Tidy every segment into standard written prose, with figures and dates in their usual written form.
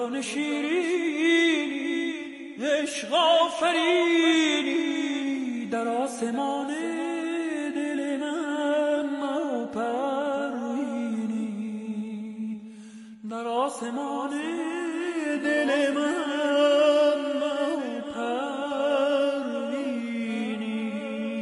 شیرینی عشق آفرینی در آسمان دل من ما پروینی در آسمان دل من ما پروینی.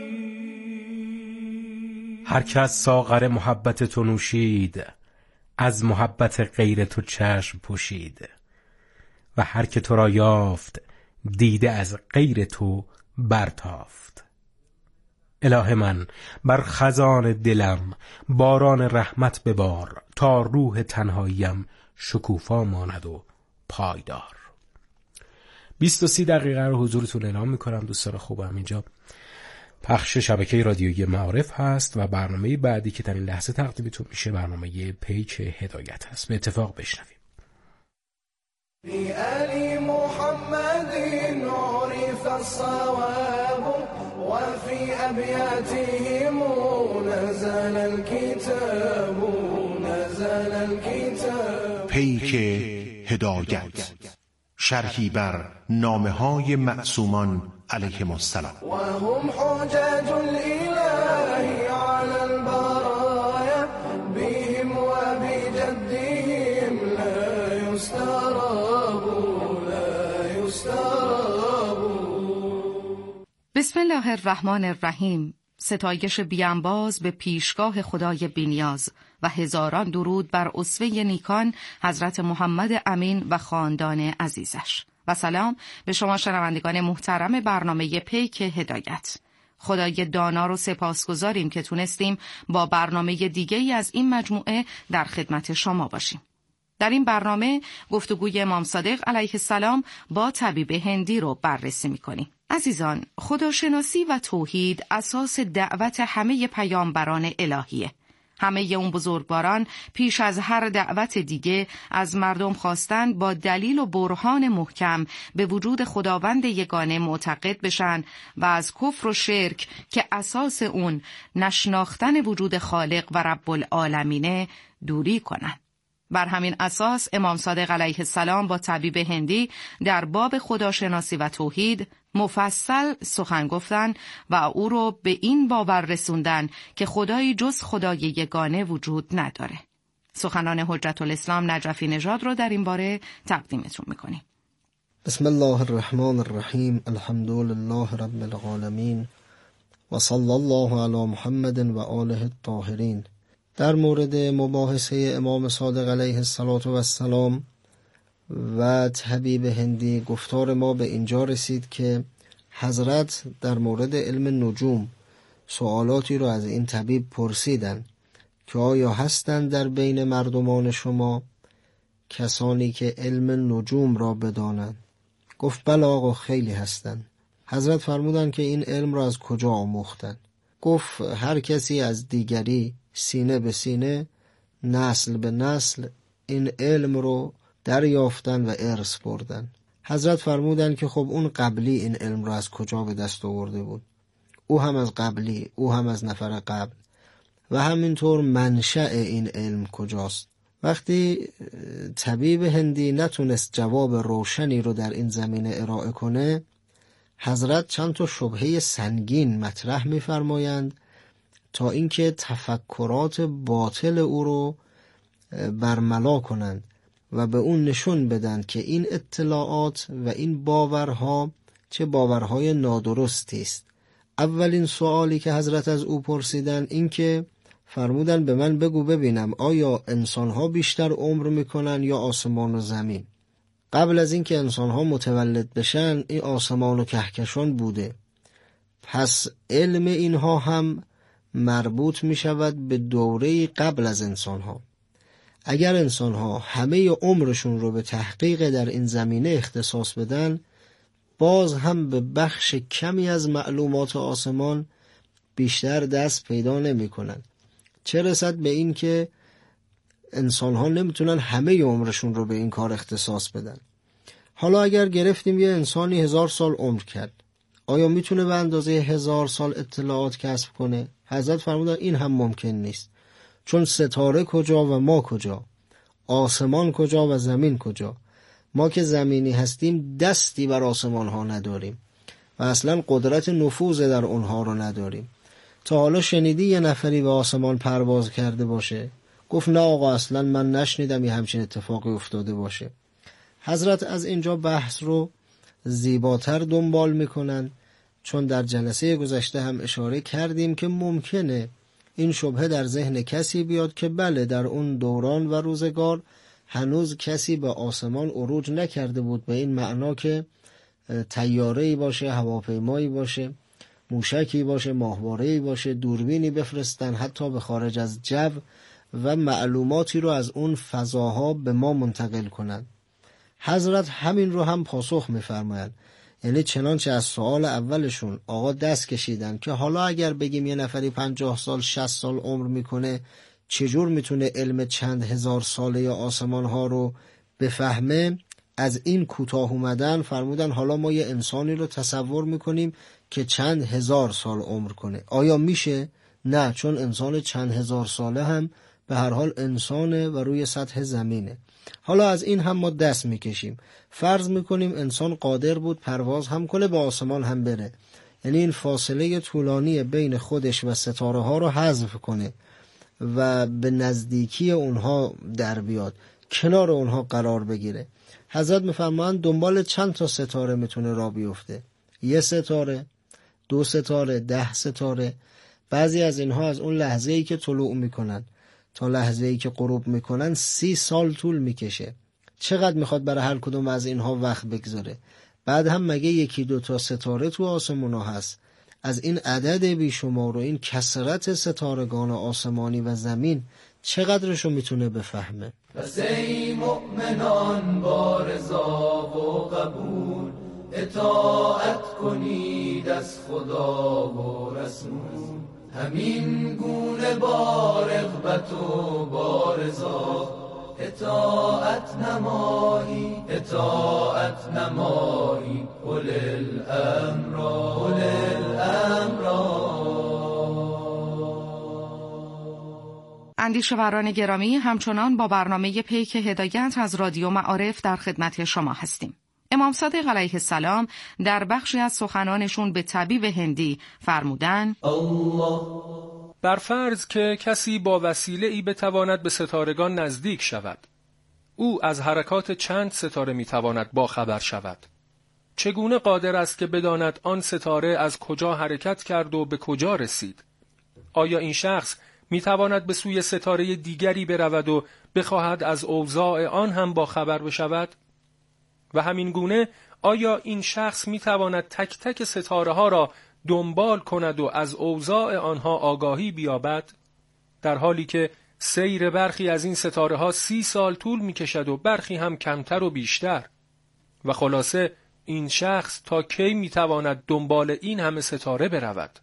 هر که از ساغر محبت تو نوشید از محبت غیر تو چشم پوشید و هر که تو را یافت دیده از غیر تو برتافت. اله من بر خزان دلم باران رحمت ببار تا روح تنهاییم شکوفا ماند و پایدار. 20-30 دقیقه رو حضورتون اعلام میکنم دوستان خوبم. اینجا پخش شبکه رادیویی معارف هست و برنامه بعدی که در این لحظه تقدیمتون میشه برنامه پیک هدایت هست. به اتفاق بشنویم. في آل محمد عرف الصواب وفي أبياتهم نزل الكتاب. پیک هدایت، شرحی بر نامه‌های معصومان علیهم السلام. و هم حجاج الاله على البرايا بهم و بجدهم لا يستراب. بسم الله الرحمن الرحیم. ستایش بیانباز به پیشگاه خدای بی‌نیاز و هزاران درود بر اسوه نیکان حضرت محمد امین و خاندان عزیزش و سلام به شما شنوندگان محترم برنامه پیک هدایت. خدای دانا رو سپاسگزاریم که تونستیم با برنامه دیگه‌ای از این مجموعه در خدمت شما باشیم. در این برنامه گفتگوی امام صادق علیه السلام با طبیب هندی رو بررسی می‌کنیم. عزیزان، خداشناسی و توحید اساس دعوت همه پیامبران الهیه. همه اون بزرگواران پیش از هر دعوت دیگه از مردم خواستن با دلیل و برهان محکم به وجود خداوند یگانه معتقد بشن و از کفر و شرک که اساس اون نشناختن وجود خالق و رب العالمینه دوری کنن. بر همین اساس امام صادق علیه السلام با طبیب هندی در باب خداشناسی و توحید مفصل سخن گفتن و او رو به این باور رسوندن که خدایی جز خدای یگانه وجود نداره. سخنان حجت الاسلام نجفی نژاد رو در این باره تقدیمتون میکنیم. بسم الله الرحمن الرحیم. الحمد لله رب العالمین و صلی الله علی محمد و آله الطاهرین. در مورد مباحثه امام صادق علیه السلام و طبیب هندی گفتار ما به اینجا رسید که حضرت در مورد علم نجوم سوالاتی رو از این طبیب پرسیدن که آیا هستند در بین مردمان شما کسانی که علم نجوم را بدانند؟ گفت بله آقا خیلی هستند. حضرت فرمودند که این علم را از کجا آموختند؟ گفت هر کسی از دیگری سینه به سینه، نسل به نسل این علم رو دریافتن و ارث بردن. حضرت فرمودن که خب اون قبلی این علم رو از کجا به دست آورده بود؟ او هم از قبلی، او هم از نفر قبل و همینطور منشأ این علم کجاست؟ وقتی طبیب هندی نتونست جواب روشنی رو در این زمینه ارائه کنه، حضرت چند تا شبهه سنگین مطرح می‌فرمایند تا اینکه تفکرات باطل او رو برملا کنند و به اون نشون بدن که این اطلاعات و این باورها چه باورهای نادرستی است. اولین سوالی که حضرت از او پرسیدن این که فرمودن به من بگو ببینم آیا انسانها بیشتر عمر میکنن یا آسمان و زمین؟ قبل از اینکه انسانها متولد بشن این آسمان و کهکشان بوده، پس علم اینها هم مربوط می شود به دوره قبل از انسانها. اگر انسانها همه عمرشون رو به تحقیق در این زمینه اختصاص بدن، باز هم به بخش کمی از معلومات آسمان بیشتر دست پیدا نمی کنن. چه رسد به این که انسانها نمیتونن همه عمرشون رو به این کار اختصاص بدن. حالا اگر گرفتیم یه انسانی 1000 سال عمر کرد، آیا میتونه به اندازه 1000 سال اطلاعات کسب کنه؟ حضرت فرمودن این هم ممکن نیست، چون ستاره کجا و ما کجا، آسمان کجا و زمین کجا. ما که زمینی هستیم دستی بر آسمان ها نداریم و اصلا قدرت نفوذ در اونها رو نداریم. تا حالا شنیدی یه نفری به آسمان پرواز کرده باشه؟ گفت نه آقا، اصلا من نشنیدم یه همچین اتفاقی افتاده باشه. حضرت از اینجا بحث رو زیباتر دنبال میکنن، چون در جلسه گذشته هم اشاره کردیم که ممکنه این شبهه در ذهن کسی بیاد که بله در اون دوران و روزگار هنوز کسی به آسمان عروج نکرده بود، به این معنا که طیاره‌ای باشه، هواپیمایی باشه، موشکی باشه، ماهواره‌ای باشه، دوربینی بفرستن حتی به خارج از جو و معلوماتی رو از اون فضاها به ما منتقل کنن. حضرت همین رو هم پاسخ می‌فرمایند. یعنی چنانچه از سوال اولشون آقا دست کشیدن که حالا اگر بگیم یه نفری 50 سال 60 سال عمر میکنه چجور میتونه علم چند هزار ساله آسمان ها رو بفهمه، از این کوتاه اومدن فرمودن حالا ما یه انسانی رو تصور میکنیم که چند هزار سال عمر کنه. آیا میشه؟ نه، چون انسان چند هزار ساله هم به هر حال انسانه و روی سطح زمینه. حالا از این هم ما دست میکشیم، فرض میکنیم انسان قادر بود پرواز هم کنه، به آسمان هم بره، یعنی این فاصله طولانی بین خودش و ستاره ها رو حذف کنه و به نزدیکی اونها در بیاد، کنار اونها قرار بگیره. حضرت میفرمایند دنبال چند تا ستاره میتونه راه بیفته؟ 1 ستاره، 2 ستاره، 10 ستاره. بعضی از اینها از اون لحظه‌ای که طلوع میکنن تا لحظه‌ای که غروب میکنن 30 سال طول میکشه. چقدر میخواد برای هر کدوم از اینها وقت بگذاره؟ بعد هم مگه 1-2 تا ستاره تو آسمونا هست؟ از این عدد بیشمار و این کثرت ستارگان آسمانی و زمین چقدرشو میتونه بفهمه؟ پس ای مؤمنان با رضا و قبول اطاعت کنید از خدا و رسول، همین گونه با رغبت و با رضا اطاعت نمایی اول الامر اندیشوران گرامی، همچنان با برنامه پیک هدایت از رادیو معارف در خدمت شما هستیم. امام صادق علیه السلام در بخشی از سخنانشون به طبیب هندی فرمودن: بر فرض که کسی با وسیله ای بتواند به ستارگان نزدیک شود، او از حرکات چند ستاره میتواند با خبر شود. چگونه قادر است که بداند آن ستاره از کجا حرکت کرد و به کجا رسید؟ آیا این شخص میتواند به سوی ستاره دیگری برود و بخواهد از اوضاع آن هم با خبر بشود؟ و همین گونه آیا این شخص میتواند تک تک ستاره ها را دنبال کند و از اوضاع آنها آگاهی بیابد، در حالی که سیر برخی از این ستاره ها 30 سال طول میکشد و برخی هم کمتر و بیشتر؟ و خلاصه این شخص تا کی میتواند دنبال این همه ستاره برود؟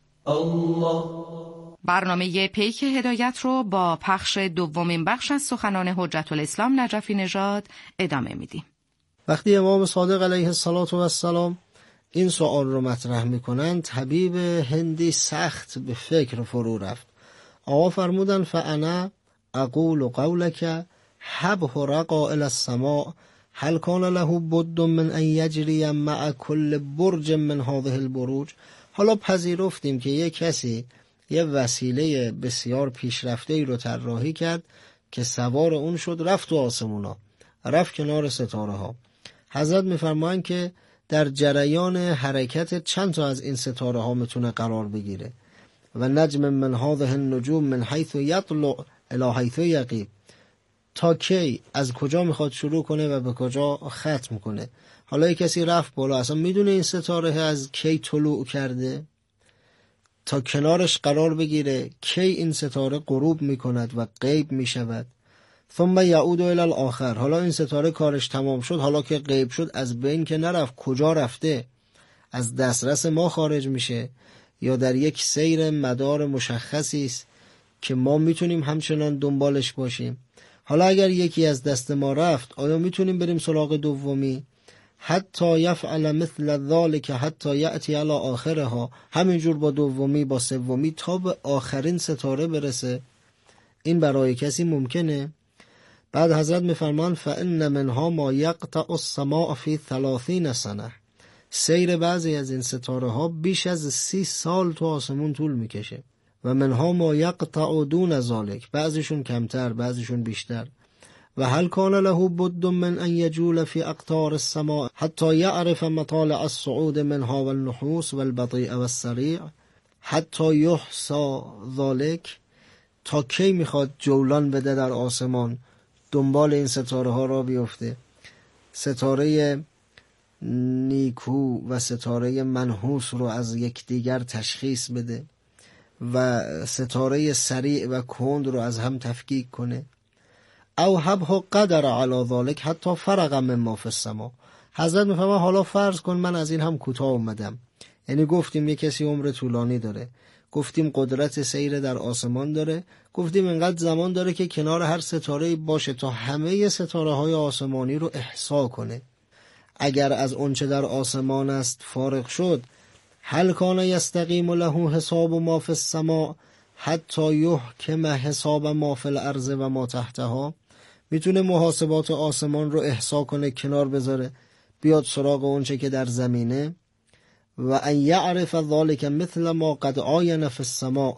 برنامه پیک هدایت رو با پخش دومین بخش از سخنان حجت الاسلام نجفی نژاد ادامه میدیم. وقتی امام صادق علیه السلام این سوال رو مطرح میکنن، طبیب هندی سخت به فکر فرو رفت. آقا فرمودن فانا اقول قولک حبه رقا الى السماء هل کان له بد من ان یجری مع کل برج من هذه البروج. حالا پذیرفتیم که یک کسی یه وسیله بسیار پیشرفته‌ای رو طراحی کرد که سوار اون شد، رفت تو آسمونا، رفت کنار ستاره ها. حضرت میفرمایند که در جریان حرکت چند تا از این ستاره ها میتونه قرار بگیره. و نجم من هذه النجوم من حیث یطلع الی حیث یغیب، تا کی، از کجا میخواد شروع کنه و به کجا ختم کنه. حالا یک کسی رفت بالا، اصلا میدونه این ستاره از کی طلوع کرده تا کنارش قرار بگیره، کی این ستاره غروب میکند و غیب میشود. ثم یعود الی الاخر، حالا این ستاره کارش تمام شد، حالا که غیب شد از بین که نرفت، کجا رفته؟ از دسترس ما خارج میشه یا در یک سیر مدار مشخصی است که ما میتونیم همچنان دنبالش باشیم؟ حالا اگر یکی از دست ما رفت، آیا میتونیم بریم سراغ دومی؟ حتی یفعل مثل ذلک حتی یأتی علی آخرها، همینجور با دومی با سومی تا به آخرین ستاره برسه. این برای کسی ممکنه؟ بعد حضرت میفرمان فإن منها ما یقطع السماء فی 30 سنه. سیر بعضی از این ستاره ها بیش از 30 سال تو آسمون طول میکشه. و منها ما یقطع دون ذلک، بعضیشون کمتر بعضیشون بیشتر. و هل کان له بد من ان یجول فی اقطار السماء حتی یعرف مطالع الصعود منها والنحوس والبطیء والسریع حتی یحصى ذلک. تا کی میخواد جولان بده در آسمان، دنبال این ستاره ها را بیفته، ستاره نیکو و ستاره منحوس رو از یکدیگر تشخیص بده و ستاره سریع و کند رو از هم تفکیک کنه. او حبه قدر علی ذلک حتی فرق مما فی السما. حضرت میفهمه حالا فرض کن من از این هم کوتاه اومدم. یعنی گفتیم یک کسی عمر طولانی داره، گفتیم قدرت سیر در آسمان داره، گفتیم انقدر زمان داره که کنار هر ستاره باشه تا همه ستاره های آسمانی رو احصا کنه. اگر از اونچه در آسمان است فارغ شد، هل کان یستقیم له حساب ما فی السماء حتی یحکم حساب ما فی الارض و ما تحتها. میتونه محاسبات آسمان رو احصا کنه، کنار بذاره، بیاد سراغ اونچه که در زمینه. و ان یعرف ذلک مثل ما قد عاین فی السماء،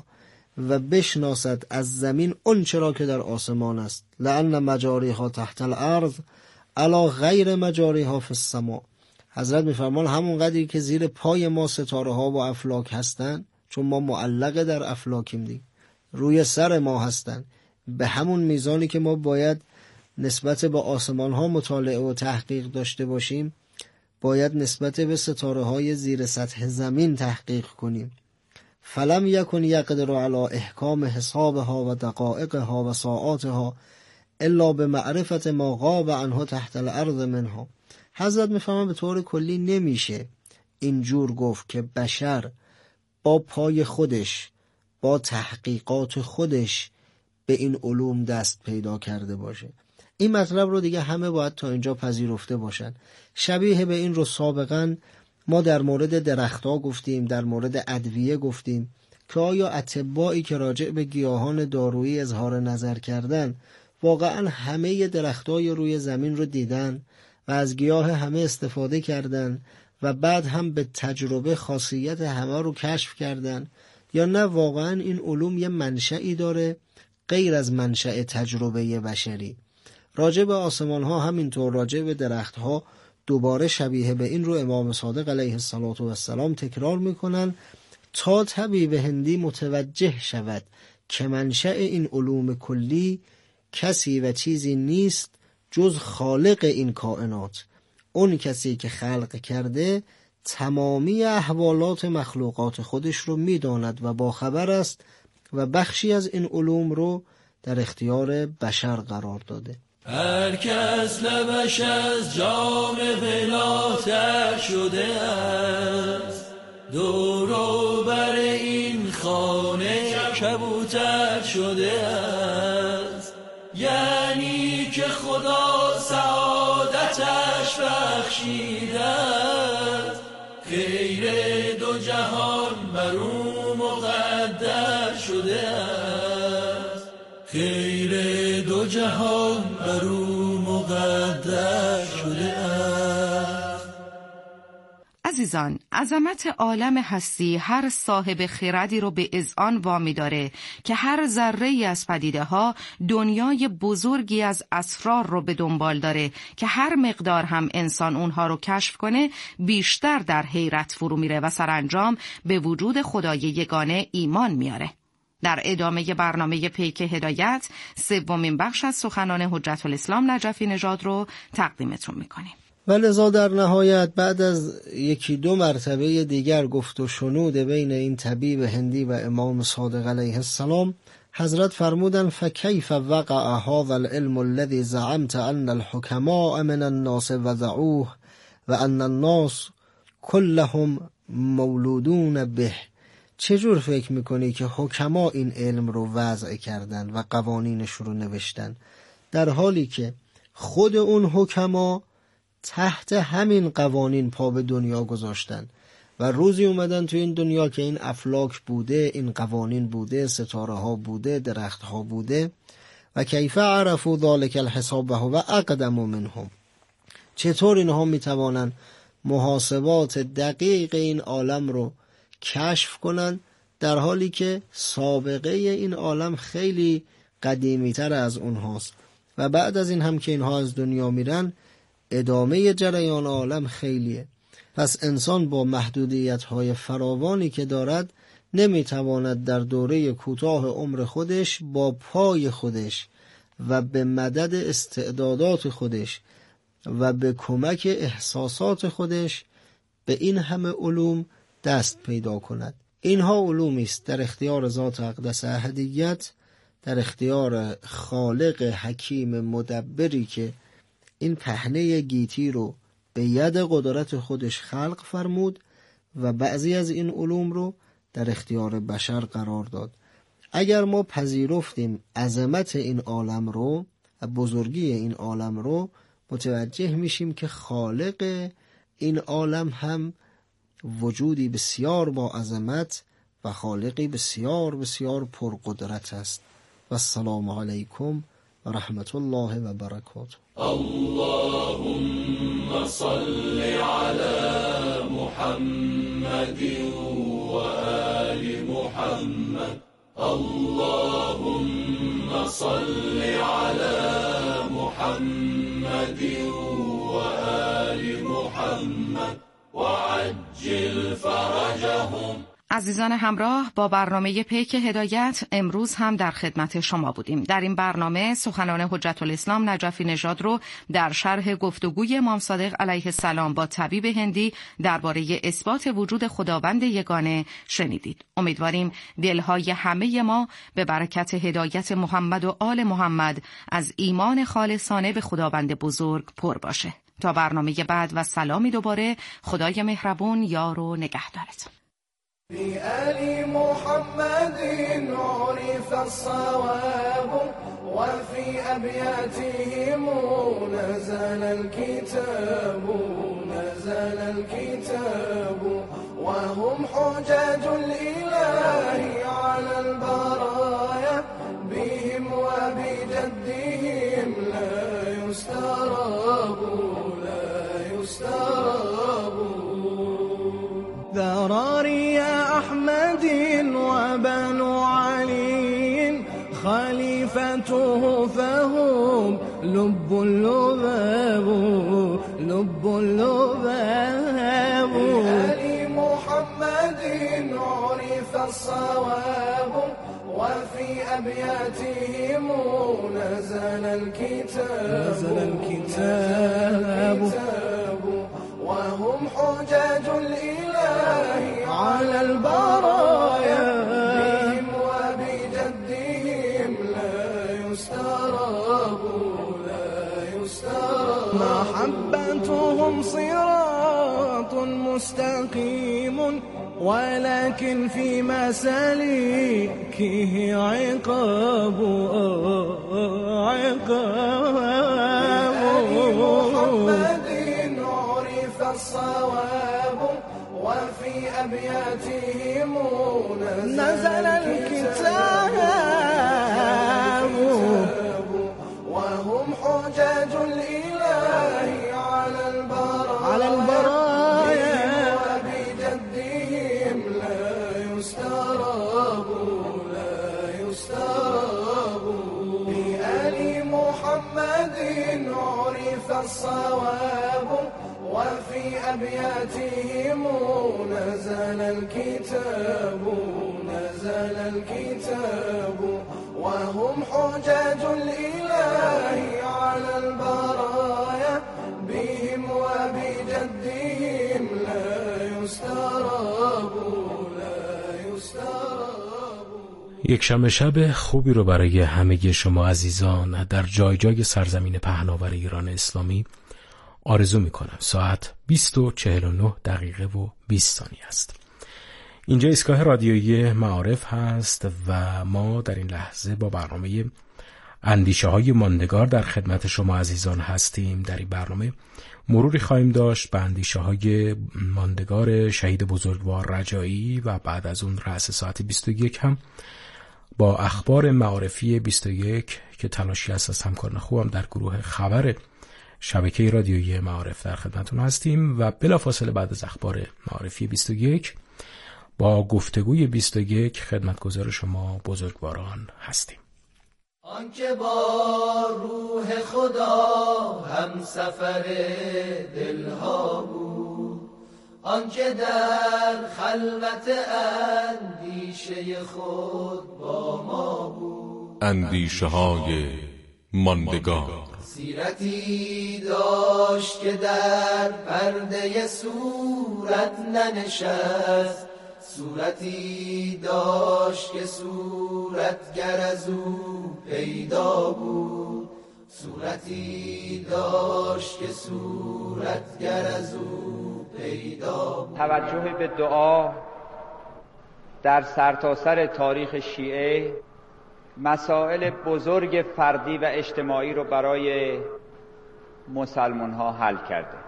و بشناسد از زمین اون چرا که در آسمان است. لأن مجاریها تحت الارض علی غیر مجاریها فی السماء. حضرت میفرمان همون قدری که زیر پای ما ستاره ها و افلاک هستن، چون ما معلق در افلاکیم دیگه، روی سر ما هستن، به همون میزانی که ما باید نسبت به آسمان ها مطالعه و تحقیق داشته باشیم، باید نسبت به ستاره های زیر سطح زمین تحقیق کنیم. فلم یکن یقدر علی احکام حسابها و دقائقها و ساعاتها الا به معرفت ما غاب عنه تحت الارض منها. حضرت میفهمه به طور کلی نمیشه اینجور گفت که بشر با پای خودش، با تحقیقات خودش به این علوم دست پیدا کرده باشه. این مطلب رو دیگه همه باید تا اینجا پذیرفته باشن. شبیه به این رو سابقا ما در مورد درخت‌ها گفتیم، در مورد ادویه گفتیم که آیا اطبایی که راجع به گیاهان دارویی اظهار نظر کردن واقعا همه درخت‌های روی زمین رو دیدن و از گیاه همه استفاده کردن و بعد هم به تجربه خاصیت همه رو کشف کردن، یا نه واقعا این علوم یه منشأی داره غیر از منشأ تجربه بشری. راجع به آسمان ها همینطور، راجع به درخت ها دوباره شبیه به این رو امام صادق علیه السلام تکرار میکنن تا طبیب هندی متوجه شود که منشأ این علوم کلی کسی و چیزی نیست جز خالق این کائنات. اون کسی که خلق کرده تمامی احوالات مخلوقات خودش رو میداند و باخبر است و بخشی از این علوم رو در اختیار بشر قرار داده. هر کس لبش از جام ولاتر شده است، دور و بر این خانه کبوتر شده است. یعنی که خدا سعادتش بخشیده است، خیر دو جهان بر او مقدر شده است، خیر دو جهان بر او مقدر شده است. عزیزان، عظمت عالم هستی هر صاحب خردی رو به اذعان وامی داره که هر ذره‌ای از پدیده ها دنیای بزرگی از اسرار رو به دنبال داره که هر مقدار هم انسان اونها رو کشف کنه بیشتر در حیرت فرو میره و سرانجام به وجود خدای یگانه ایمان میاره. در ادامه برنامه پیک هدایت سومین بخش از سخنان حجت الاسلام نجفی نژاد رو تقدیمتون میکنیم. و لذا در نهایت بعد از یکی دو مرتبه دیگر گفت و شنود بین این طبیب هندی و امام صادق علیه السلام، حضرت فرمودن فکیف وقع هذا العلم الذي زعمت ان الحكماء من الناس وضعوه و ان الناس كلهم مولودون به. چجور فکر میکنی که حکما این علم رو وضع کردن و قوانینش رو نوشتن، در حالی که خود اون حکما تحت همین قوانین پا به دنیا گذاشتن و روزی اومدن تو این دنیا که این افلاک بوده، این قوانین بوده، ستاره ها بوده، درخت ها بوده و کیف عرفوا ذلک الحساب و هو اقدم منهم. چطور اینها میتوانند محاسبات دقیق این عالم رو کشف کنن در حالی که سابقه این عالم خیلی قدیمی تر از اونهاست و بعد از این هم که اینها از دنیا میرن ادامه جریان عالم خیلیه. پس انسان با محدودیت‌های فراوانی که دارد نمیتواند در دوره کوتاه عمر خودش با پای خودش و به مدد استعدادات خودش و به کمک احساسات خودش به این همه علوم دست پیدا کند. اینها علومی است در اختیار ذات اقدس احدیت، در اختیار خالق حکیم مدبری که این پهنه گیتی رو به ید قدرت خودش خلق فرمود و بعضی از این علوم رو در اختیار بشر قرار داد. اگر ما پذیرفتیم عظمت این عالم رو و بزرگی این عالم رو، متوجه میشیم که خالق این عالم هم وجودی بسیار با عظمت و خالقی بسیار بسیار پرقدرت است. و السلام علیکم و رحمت الله و برکاته. اللهم صل على محمد و آل محمد. اللهم صل على محمد و آل محمد وعجل فرجهم. عزیزان همراه، با برنامه پیک هدایت امروز هم در خدمت شما بودیم. در این برنامه سخنان حجت الاسلام نجفی نژاد رو در شرح گفتگوی امام صادق علیه السلام با طبیب هندی درباره اثبات وجود خداوند یگانه شنیدید. امیدواریم دلهای همه ما به برکت هدایت محمد و آل محمد از ایمان خالصانه به خداوند بزرگ پر باشه. تا برنامه بعد و سلامی دوباره، خدای مهربون یار و نگهدارتون. بآل محمد عرف الصواب وفي أبياتهم نزل الكتاب وهم حجاج الإله على البرايا بهم وبجدهم لا يستراب ذراري أحمد وبنو علي خليفته فهم لب اللباب بآل محمد عرف الصواب وفي أبياتهم نزل الكتاب وهم حجاج الإله على البرايا بهم وبجدهم لا يستراب محبتهم صراط مستقيم ولكن في مسالكه عقاب محمد عرف الصواب وفي أبياتهم نزل الكتاب وهم حجاج الإله على البرايا وبجدهم لا يستراب بآل محمد عرف الصواب وفي أبياتهم نزل الكتاب وهم حجاج الإله على البرايا بهم وبجدهم لا يستراب یک شب خوبی رو برای همه شما عزیزان در جای جای سرزمین پهناور ایران اسلامی آرزو میکنم. ساعت 20:49 و 20 ثانیه است. اینجا ایستگاه رادیویی معارف هست و ما در این لحظه با برنامه اندیشه های ماندگار در خدمت شما عزیزان هستیم. در این برنامه مروری خواهیم داشت به اندیشه های ماندگار شهید بزرگوار رجایی و بعد از اون رأس ساعت 21 هم با اخبار معارفی 21 که تلاشی است از همکاران خوبم در گروه خبر شبکه رادیویی معارف در خدمتتون هستیم و بلافاصله بعد از اخبار معارفی 21 با گفتگوی 21 خدمتگزار شما بزرگواران هستیم. آنکه با روح خدا هم سفر دلها بود، آنکه در خلوت اندیشه خود با ما بود، اندیشه های ماندگار. سیرتی داشت که در پرده صورت ننشست، صورتی داشت که صورتگر از او پیدا بود، صورتی داشت که صورتگر از او پیدا بود. توجه به دعا در سرتاسر تاریخ شیعه مسائل بزرگ فردی و اجتماعی رو برای مسلمان ها حل کرده.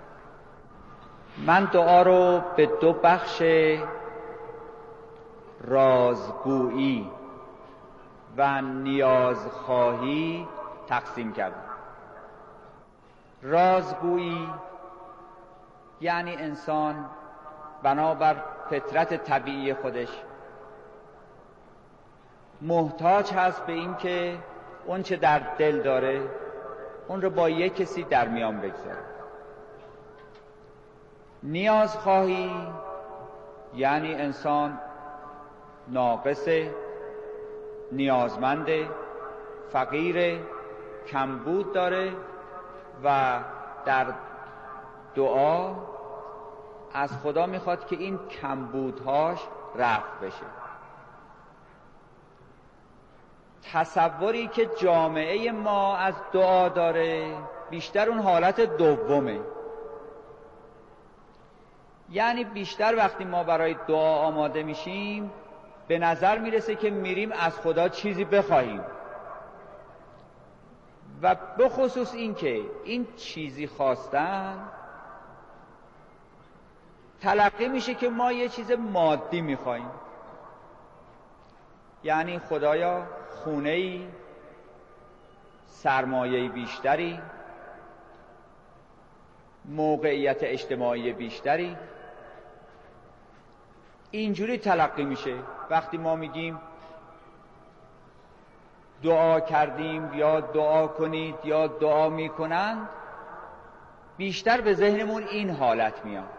من دعا رو به دو بخش رازگویی و نیازخواهی تقسیم کردم. رازگویی یعنی انسان بنابر فطرت طبیعی خودش محتاج هست به این که اون چه در دل داره اون رو با یک کسی در میان بگذاره. نیازخواهی یعنی انسان ناقصه، نیازمنده، فقیره، کمبود داره و در دعا از خدا میخواد که این کمبودهاش رفع بشه. تصوری که جامعه ما از دعا داره بیشتر اون حالت دومه، یعنی بیشتر وقتی ما برای دعا آماده میشیم به نظر میرسه که میریم از خدا چیزی بخواهیم و به خصوص این که این چیزی خواستن تلقی میشه که ما یه چیز مادی میخواهیم، یعنی خدایا خونه‌ای، سرمایه بیشتری، موقعیت اجتماعی بیشتری. اینجوری تلقی میشه. وقتی ما میگیم دعا کردیم یا دعا کنید یا دعا میکنند بیشتر به ذهنمون این حالت میاد،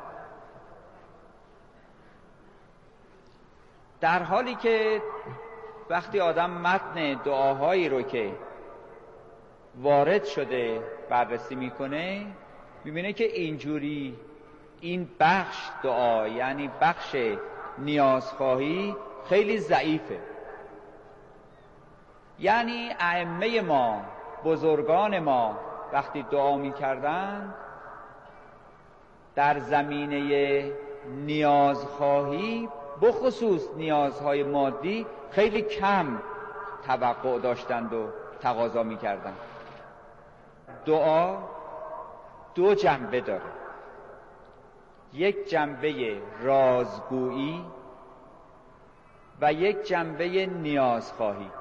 در حالی که وقتی آدم متن دعاهایی رو که وارد شده بررسی میکنه میبینه که اینجوری این بخش دعا یعنی بخش نیازخواهی خیلی ضعیفه. یعنی ائمه ما، بزرگان ما وقتی دعا میکردن در زمینه نیازخواهی بخصوص نیازهای مادی خیلی کم توقع داشتند و تقاضا میکردند. دعا دو جنبه داره، یک جنبه رازگویی و یک جنبه نیازخواهی.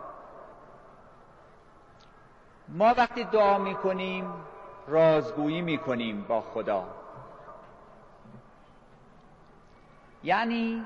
ما وقتی دعا میکنیم رازگویی میکنیم با خدا، یعنی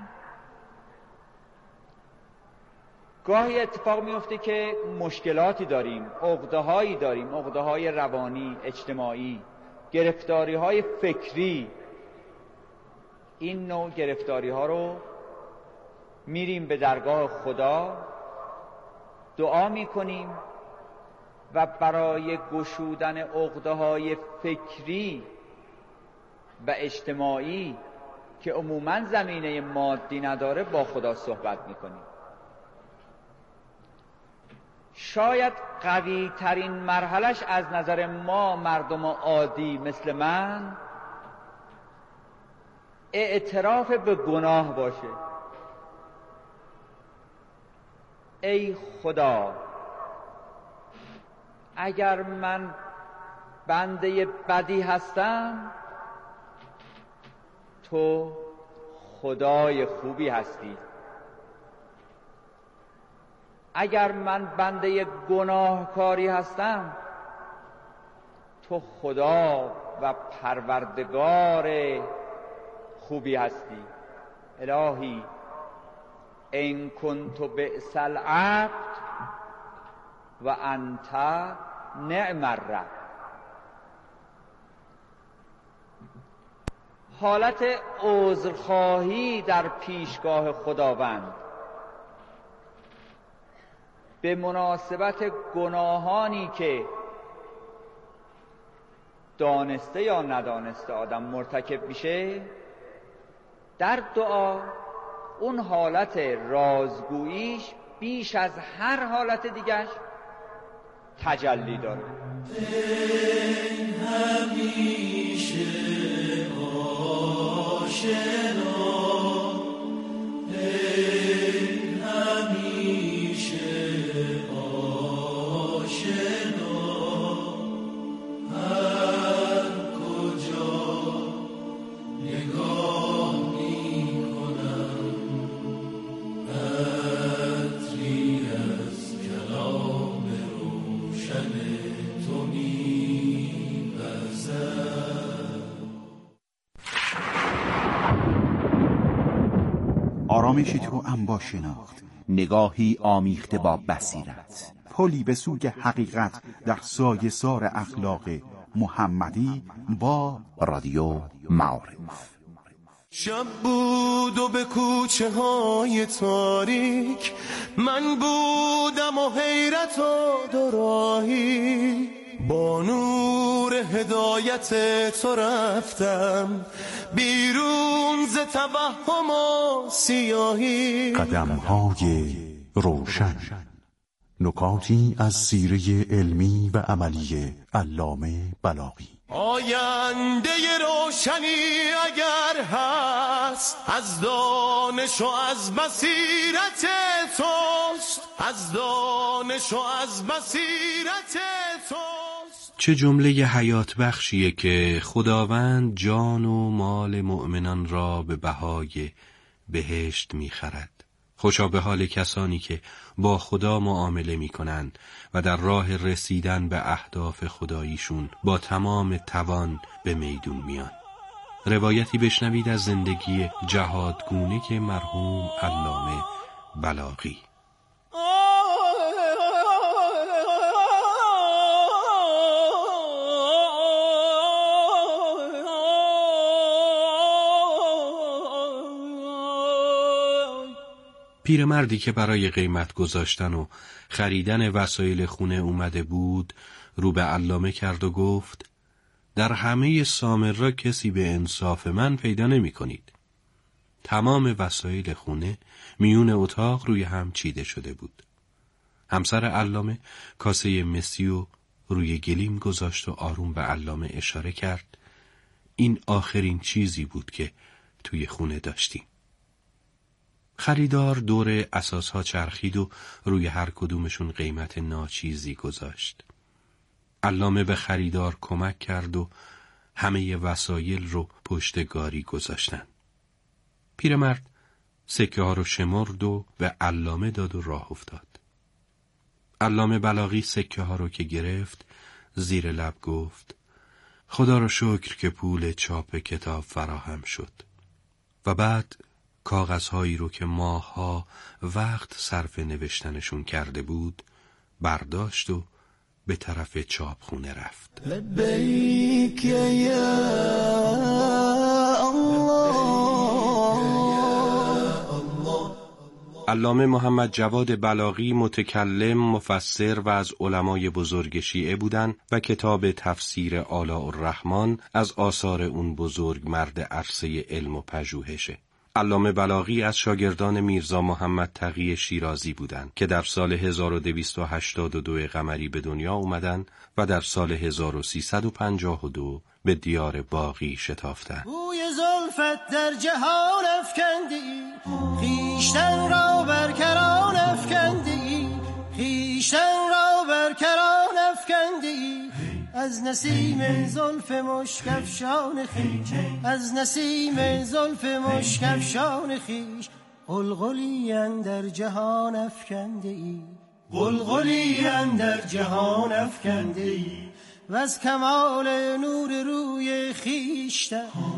گاهی اتفاق میفته که مشکلاتی داریم، عقده‌هایی داریم، عقده‌های روانی، اجتماعی، گرفتاری‌های فکری. این نوع گرفتاری‌ها رو میریم به درگاه خدا، دعا میکنیم و برای گشودن عقده‌های فکری و اجتماعی که عموماً زمینه مادی نداره با خدا صحبت میکنیم. شاید قوی ترین مرحلش از نظر ما مردم عادی مثل من اعتراف به گناه باشه. ای خدا، اگر من بنده بدی هستم تو خدای خوبی هستی. اگر من بنده گناهکاری هستم، تو خدا و پروردگار خوبی هستی. الهی این کنت بئس العبد و انت نعم الرب. حالت عذرخواهی در پیشگاه خداوند به مناسبت گناهانی که دانسته یا ندانسته آدم مرتکب میشه، در دعا اون حالت رازگوییش بیش از هر حالت دیگرش تجلی داره. ای همیشه آشنا، ای همیشه آشنا، هر کجا نگاه میکنم عطری از کلام روشن تو می‌وزد. آرامشی تو انباش شناخت، نگاهی آمیخته با بصیرت، پلی به سوی حقیقت در سایه‌سار اخلاق محمدی با رادیو معارف. شب بود و به کوچه های تاریک من بودم و حیرت و دوراهی، با نور هدایت تو رفتم بیرون ز توهم و سیاهی. قدم‌های روشن، نکاتی از سیره علمی و عملی علامه بلاغی. آینده روشنی اگر هست از دانش و از بصیرت توست، از دانش و از بصیرت توست. چه جمله حیات بخشیه که خداوند جان و مال مؤمنان را به بهای بهشت می‌خرد. خوشا به حال کسانی که با خدا معامله می‌کنند و در راه رسیدن به اهداف خداییشون با تمام توان به میدون میان. روایتی بشنوید از زندگی جهادگونه که مرحوم علامه بلاغی. پیرمردی که برای قیمت گذاشتن و خریدن وسایل خونه اومده بود رو به علامه کرد و گفت: در همه سامرا کسی به انصاف من پیدا نمی کنید. تمام وسایل خونه میون اتاق روی هم چیده شده بود. همسر علامه کاسه مسی و روی گلیم گذاشت و آروم به علامه اشاره کرد: این آخرین چیزی بود که توی خونه داشتیم. خریدار دور اساسها چرخید و روی هر کدومشون قیمت ناچیزی گذاشت. علامه به خریدار کمک کرد و همه وسایل رو پشت گاری گذاشتن. پیرمرد سکه ها رو شمرد و به علامه داد و راه افتاد. علامه بلاغی سکه ها رو که گرفت زیر لب گفت: خدا رو شکر که پول چاپ کتاب فراهم شد. و بعد کاغذهایی رو که ماه‌ها وقت صرف نوشتنشون کرده بود برداشت و به طرف چاپخونه رفت. لبیک یا علامه محمد جواد بلاغی متکلم، مفسر و از علمای بزرگ شیعه بودند و کتاب تفسیر آلاء الرحمن از آثار اون بزرگ مرد عرصه علم و پژوهشه. علامه بلاغی از شاگردان میرزا محمد تقی شیرازی بودند که در سال 1282 قمری به دنیا اومدن و در سال 1352 به دیار باقی شتافتند. بوی زلفت در جهان افکندی، خویشتن را بر کران افکندی، خویشتن را بر کران افکندی. از نسیم زلف مشکفشان خویش، از نسیم زلف مشکفشان خویش، قلقلی اندر جهان افکنده ای. قلقلی اندر جهان افکندی و از کمال نور روی خویشتن